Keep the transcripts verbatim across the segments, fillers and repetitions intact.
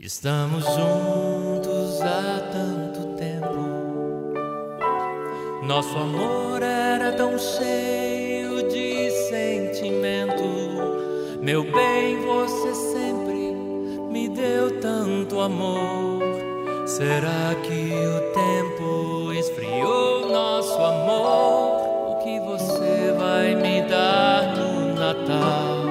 Estamos juntos há tanto tempo. Nosso amor era tão cheio de sentimento. Meu bem, você sempre me deu tanto amor. Será que o tempo esfriou nosso amor? O que você vai me dar no Natal?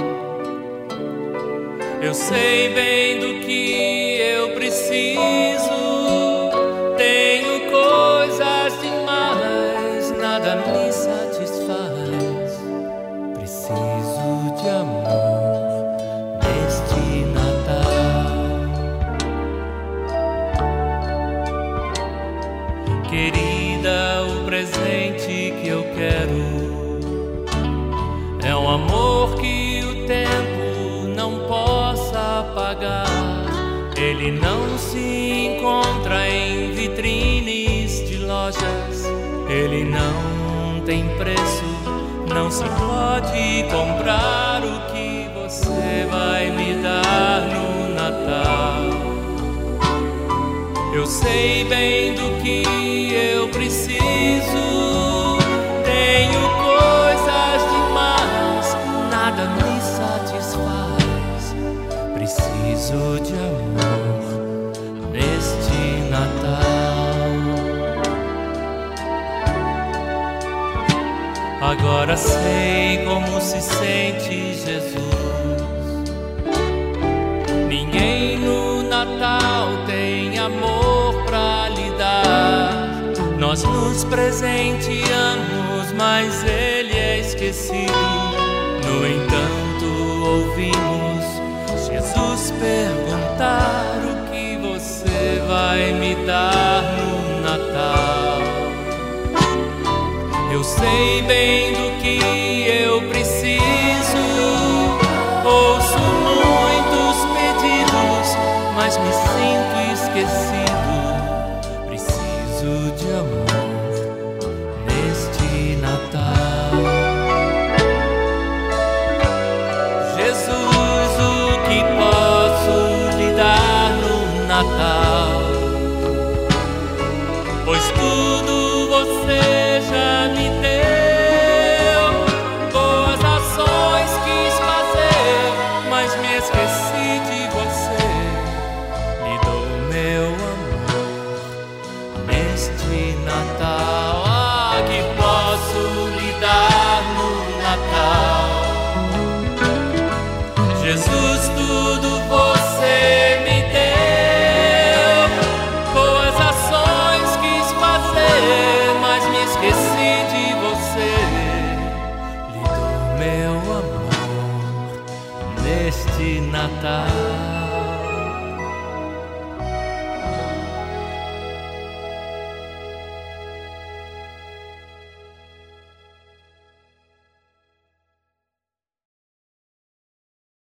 Eu sei bem do que eu preciso. Tenho coisas demais, nada me satisfaz. Preciso de amor neste Natal. Querida, o presente que eu quero é um amor que o tempo não possa apagar. Ele não se encontra em vitrines de lojas. Ele não tem preço, não se pode comprar. O que você vai me dar no Natal? Eu sei bem do que eu preciso. Tenho coisas demais, nada me satisfaz. Preciso de amor neste Natal. Agora sei como se sente Jesus. Ninguém no Natal tem amor pra lhe dar. Nós nos presenteamos, mas ele é esquecido. No entanto, ouvimos Jesus perguntar: o que você vai me dar no Natal? Eu sei bem do que eu preciso. Ouço muitos pedidos, mas me sinto esquecido. Preciso de amor neste Natal. Jesus, o que posso lhe dar no Natal? Pois tudo você já me deu. Boas ações quis fazer, mas me esqueci de você. Lhe dou meu amor neste Natal. Ah, que posso lhe dar no Natal? Jesus, tudo você me deu. Boas ações quis fazer, mas me esqueci de você. Lhe dou meu amor neste Natal.